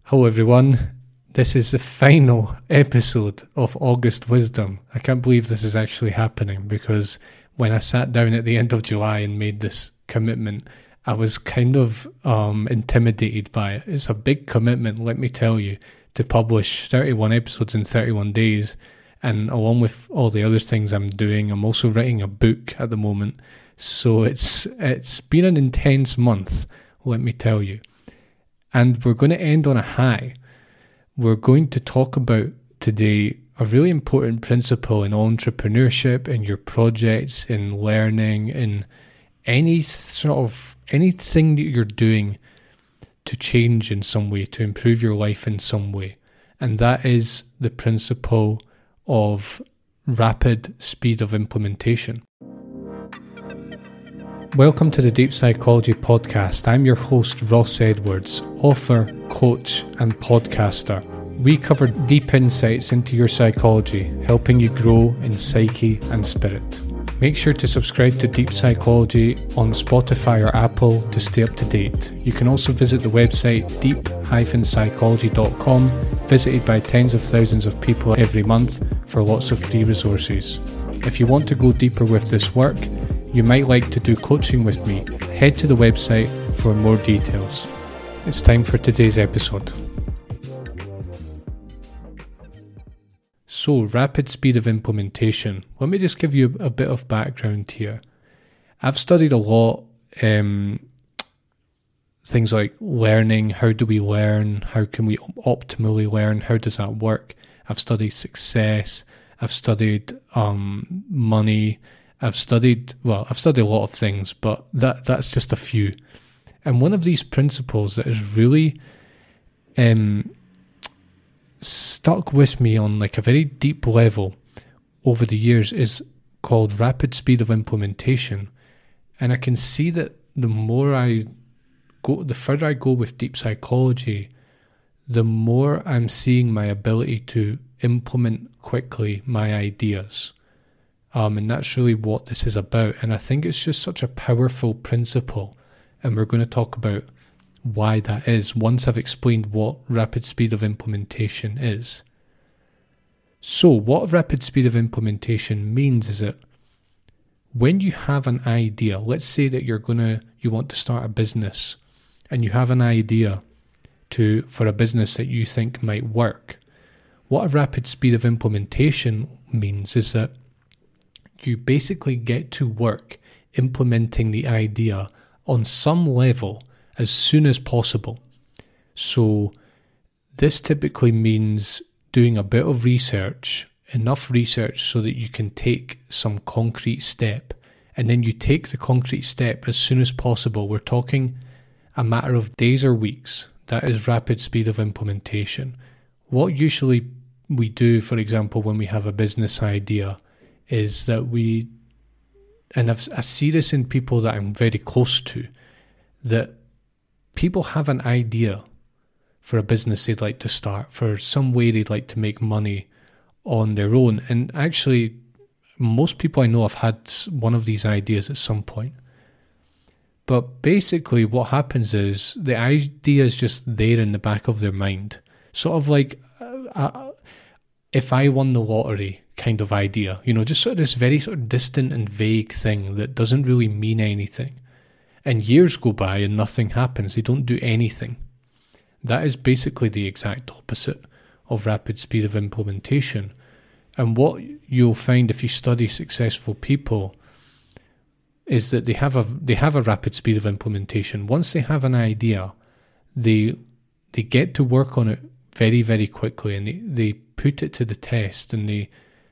Hello everyone, this is the final episode of August Wisdom. I can't believe this is actually happening because when I sat down at the end of July and made this commitment, I was kind of intimidated by it. It's a big commitment, let me tell you, to publish 31 episodes in 31 days. And along with all the other things I'm doing, I'm also writing a book at the moment. So it's been an intense month, let me tell you. And we're going to end on a high. We're going to talk about today a really important principle in entrepreneurship, in your projects, in learning, in anything that you're doing to change in some way, to improve your life in some way. And that is the principle of rapid speed of implementation. Welcome to the Deep Psychology Podcast. I'm your host, Ross Edwards, author, coach, and podcaster. We cover deep insights into your psychology, helping you grow in psyche and spirit. Make sure to subscribe to Deep Psychology on Spotify or Apple to stay up to date. You can also visit the website deep-psychology.com, visited by tens of thousands of people every month for lots of free resources. If you want to go deeper with this work, you might like to do coaching with me, head to the website for more details. It's time for today's episode. So, rapid speed of implementation. Let me just give you a bit of background here. I've studied a lot, things like learning, how do we learn, how can we optimally learn, how does that work? I've studied success, I've studied money, I've studied a lot of things, but that's just a few. And one of these principles that is really stuck with me on like a very deep level over the years is called rapid speed of implementation. And I can see that the further I go with deep psychology, the more I'm seeing my ability to implement quickly my ideas. And that's really what this is about. And I think it's just such a powerful principle. And we're going to talk about why that is once I've explained what rapid speed of implementation is. So what rapid speed of implementation means is that when you have an idea, let's say that you want to start a business and you have an idea for a business that you think might work. What a rapid speed of implementation means is that you basically get to work implementing the idea on some level as soon as possible. So this typically means doing a bit of research, enough research so that you can take some concrete step. And then you take the concrete step as soon as possible. We're talking a matter of days or weeks. That is rapid speed of implementation. What usually we do, for example, when we have a business idea, is that I see this in people that I'm very close to, that people have an idea for a business they'd like to start, for some way they'd like to make money on their own. And actually, most people I know have had one of these ideas at some point. But basically what happens is the idea is just there in the back of their mind. Sort of like if I won the lottery kind of idea, just sort of this very sort of distant and vague thing that doesn't really mean anything. And years go by and nothing happens. They don't do anything. That is basically the exact opposite of rapid speed of implementation. And what you'll find if you study successful people is that they have a rapid speed of implementation. Once they have an idea, they get to work on it very, very quickly, and they put it to the test, and they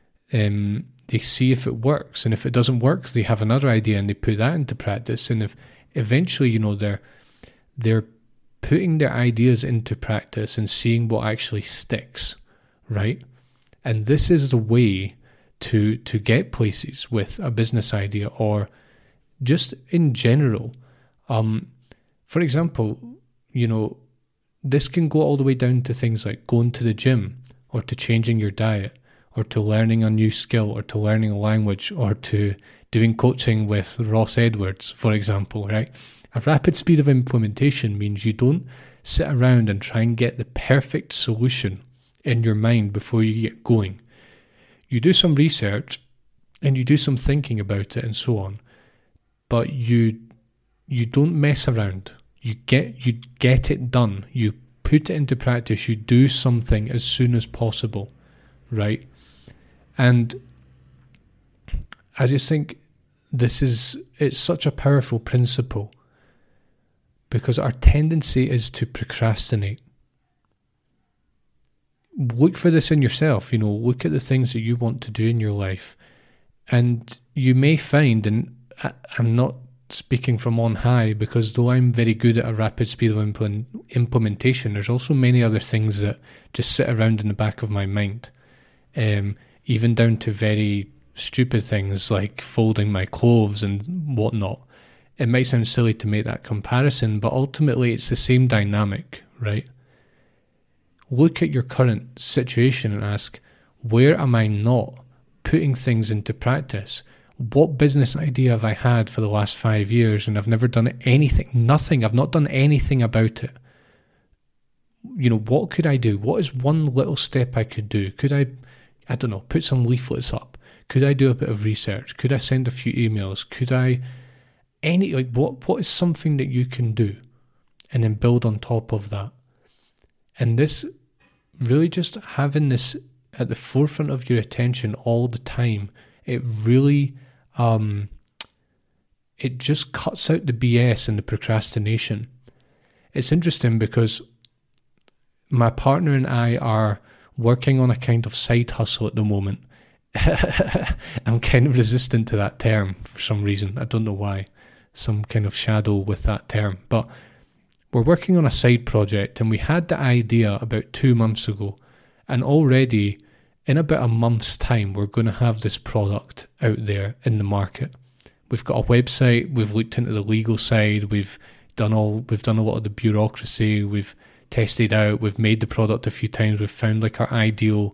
see if it works. And if it doesn't work, they have another idea and they put that into practice. And if eventually, they're putting their ideas into practice and seeing what actually sticks, right? And this is the way to get places with a business idea, or just in general. For example, this can go all the way down to things like going to the gym, or to changing your diet, or to learning a new skill, or to learning a language, or to doing coaching with Ross Edwards, for example, right? A rapid speed of implementation means you don't sit around and try and get the perfect solution in your mind before you get going. You do some research and you do some thinking about it and so on, but you don't mess around. You get it done. You put it into practice. You do something as soon as possible, right? And I just think it's such a powerful principle, because our tendency is to procrastinate. Look for this in yourself, look at the things that you want to do in your life. And you may find, and I'm not speaking from on high, because though I'm very good at a rapid speed of implementation, there's also many other things that just sit around in the back of my mind. Even down to very stupid things like folding my clothes and whatnot. It might sound silly to make that comparison, but ultimately it's the same dynamic, right? Look at your current situation and ask, where am I not putting things into practice? What business idea have I had for the last 5 years and I've never done anything? Nothing. I've not done anything about it. What could I do? What is one little step I could do? Could I don't know, put some leaflets up? Could I do a bit of research? Could I send a few emails? Could I what is something that you can do, and then build on top of that? And this really, just having this at the forefront of your attention all the time, it really it just cuts out the BS and the procrastination. It's interesting because my partner and I are working on a kind of side hustle at the moment. I'm kind of resistant to that term for some reason. I don't know why. Some kind of shadow with that term. But we're working on a side project, and we had the idea about 2 months ago. And already, in about a month's time, we're going to have this product out there in the market. We've got a website. We've looked into the legal side. We've done a lot of the bureaucracy. We've tested out. We've made the product a few times. We've found our ideal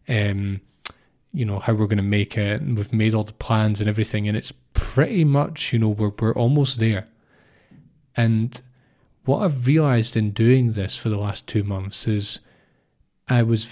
how we're going to make it, and we've made all the plans and everything, and it's pretty much, we're almost there. And what I've realised in doing this for the last 2 months is I was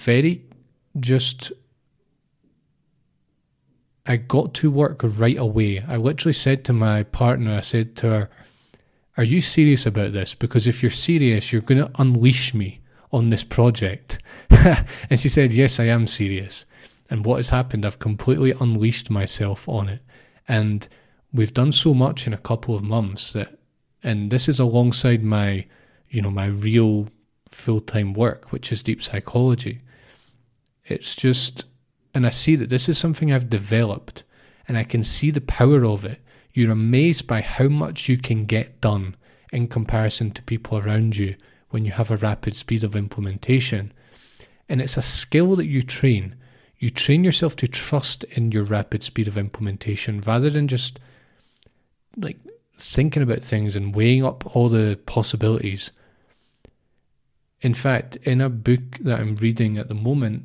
I got to work right away. I literally said to my partner, I said to her, are you serious about this? Because if you're serious, you're going to unleash me on this project. And she said, yes, I am serious. And what has happened, I've completely unleashed myself on it. And we've done so much in a couple of months and this is alongside my real full-time work, which is deep psychology. It's just, and I see that this is something I've developed, and I can see the power of it. You're amazed by how much you can get done in comparison to people around you when you have a rapid speed of implementation. And it's a skill that you train. You train yourself to trust in your rapid speed of implementation rather than just thinking about things and weighing up all the possibilities. In fact, in a book that I'm reading at the moment,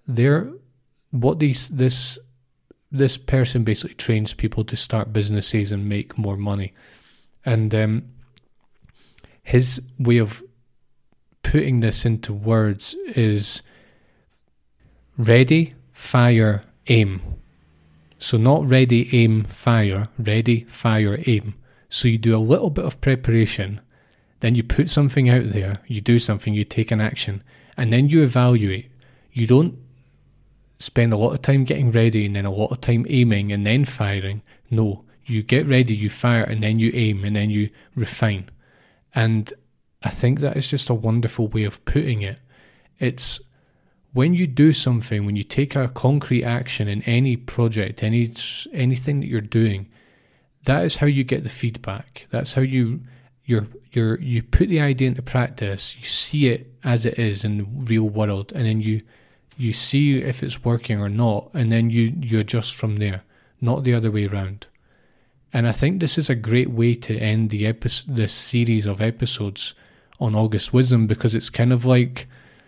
this person basically trains people to start businesses and make more money. And his way of putting this into words is ready, fire, aim. So not ready, aim, fire. Ready, fire, aim. So you do a little bit of preparation, then you put something out there, you do something, you take an action, and then you evaluate. You don't spend a lot of time getting ready and then a lot of time aiming and then firing. No, you get ready, you fire, and then you aim, and then you refine. And I think that is just a wonderful way of putting it. It's when you do something, when you take a concrete action in any project, anything that you're doing, that is how you get the feedback. That's how you put the idea into practice. You see it as it is in the real world, and then you see if it's working or not, and then you adjust from there, not the other way around. And I think this is a great way to end this series of episodes on August Wisdom, because it's kind of like,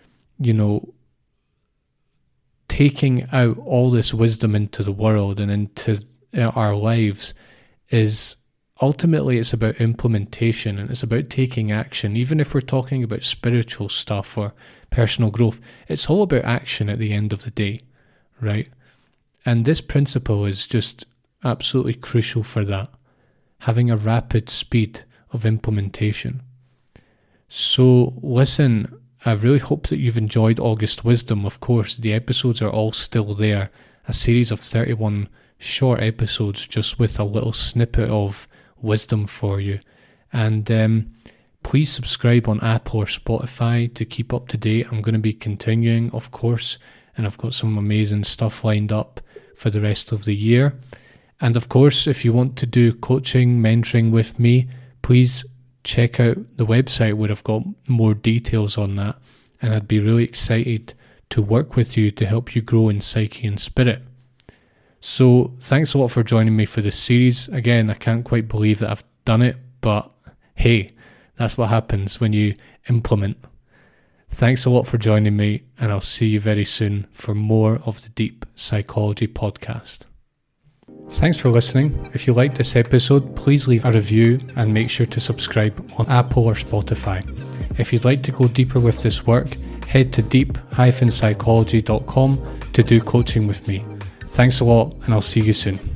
taking out all this wisdom into the world and into our lives is ultimately it's about implementation and it's about taking action. Even if we're talking about spiritual stuff or personal growth, it's all about action at the end of the day, right? And this principle is just absolutely crucial for that, having a rapid speed of implementation. So listen, I really hope that you've enjoyed August Wisdom. Of course, the episodes are all still there, a series of 31 short episodes just with a little snippet of wisdom for you. And please subscribe on Apple or Spotify to keep up to date. I'm going to be continuing, of course, and I've got some amazing stuff lined up for the rest of the year. And of course, if you want to do coaching, mentoring with me, please check out the website where I've got more details on that. And I'd be really excited to work with you to help you grow in psyche and spirit. So thanks a lot for joining me for this series. Again, I can't quite believe that I've done it, but hey, that's what happens when you implement. Thanks a lot for joining me, and I'll see you very soon for more of the Deep Psychology Podcast. Thanks for listening. If you liked this episode, please leave a review and make sure to subscribe on Apple or Spotify. If you'd like to go deeper with this work, head to deep-psychology.com to do coaching with me. Thanks a lot, and I'll see you soon.